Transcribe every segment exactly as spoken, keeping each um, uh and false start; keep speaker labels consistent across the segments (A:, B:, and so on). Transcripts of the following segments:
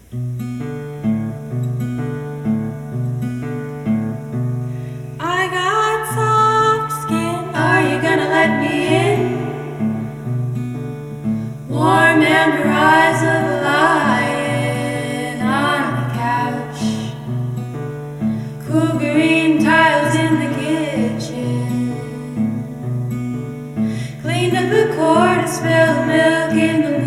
A: I got soft skin. Are you gonna let me in? Warm amber eyes of a lion on the couch. Cool green tiles in the kitchen. Cleaned up the cord and spilled milk in the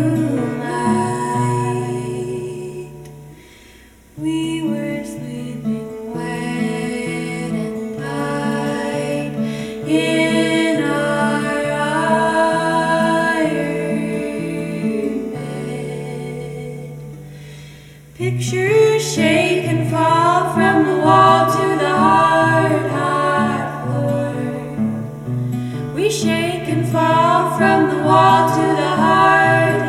A: moonlight. We were sleeping wet and tight in our iron bed. Pictures shake and fall from the wall to the hard, hard floor. We shake and fall from the wall to the hard,